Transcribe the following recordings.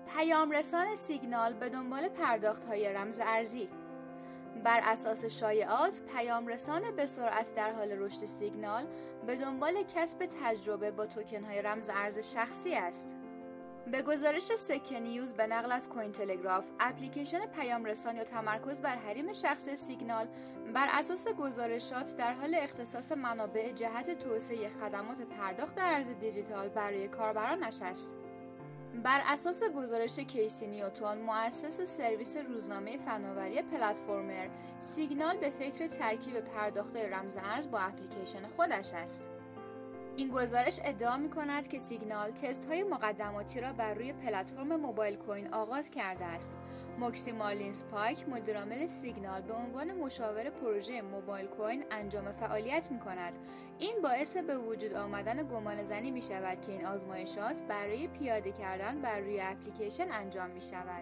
پیام رسان سیگنال به دنبال پرداخت‌های رمز ارزی. بر اساس شایعات، پیام رسان به سرعت در حال رشد سیگنال به دنبال کسب تجربه با توکن‌های رمز ارز شخصی است. به گزارش سکه نیوز به نقل از کوین تلگراف، اپلیکیشن پیام رسان یا تمرکز بر حریم شخصی سیگنال بر اساس گزارشات در حال اختصاص منابع جهت توسعه خدمات پرداخت ارز دیجیتال برای کاربرانش است. بر اساس گزارش کیسی نیوتن، مؤسس سرویس روزنامه فناوری پلتفرمر، سیگنال به فکر ترکیب پرداخت رمز ارز با اپلیکیشن خودش است. این گزارش ادعا می‌کند که سیگنال تست‌های مقدماتی را بر روی پلتفرم موبایل کوین آغاز کرده است. موکسی مارلین سپایک، مدیرعامل سیگنال، به عنوان مشاور پروژه موبایل کوین انجام فعالیت می‌کند. این باعث به وجود آمدن گمانه‌زنی می‌شود که این آزمایشات برای پیاده کردن بر روی اپلیکیشن انجام می‌شود.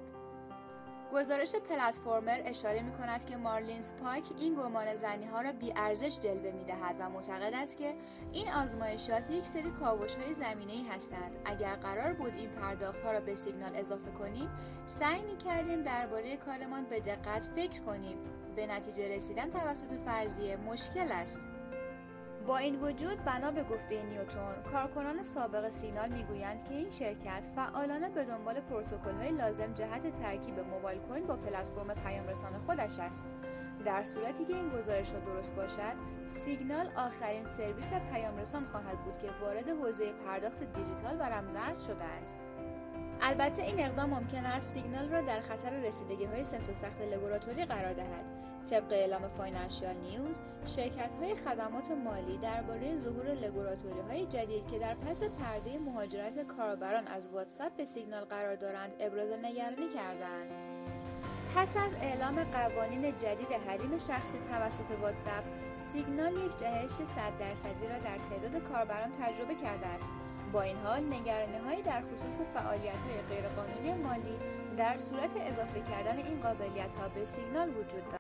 گزارش پلتفرمر اشاره می‌کند که مارلین سپایک این گمانه‌زنی‌ها را بی‌ارزش جلوه می‌دهد و معتقد است که این آزمایشات یک سری کاوش‌های زمینه‌ای هستند. اگر قرار بود این پرداخت‌ها را به سیگنال اضافه کنیم، سعی می‌کردیم درباره کارمان به دقت فکر کنیم. به نتیجه رسیدن توسط فرضیه مشکل است. با این وجود، بنا به گفته نیوتن، کارکنان سابق سیگنال میگویند که این شرکت فعالانه به دنبال پروتکل‌های لازم جهت ترکیب موبایل کوین با پلتفرم پیام رسان خودش است. در صورتی که این گزارش‌ها درست باشد، سیگنال آخرین سرویس پیام رسان خواهد بود که وارد حوزه پرداخت دیجیتال و رمزارز شده است. البته این اقدام ممکن است سیگنال را در خطر رسیدگی‌های سفت و سخت رگولاتوری قرار دهد. طبق اعلام فاینانشیال نیوز، شرکت‌های خدمات مالی درباره ظهور رگولاتوری‌های جدید که در پس پرده مهاجرت کاربران از واتساپ به سیگنال قرار دارند، ابراز نگرانی کردند. پس از اعلام قوانین جدید حریم شخصی توسط واتساپ، سیگنال یک جهش 100% را در تعداد کاربران تجربه کرده است. با این حال، نگرانی‌هایی در خصوص فعالیت‌های غیرقانونی مالی در صورت اضافه کردن این قابلیت‌ها به سیگنال وجود دارد.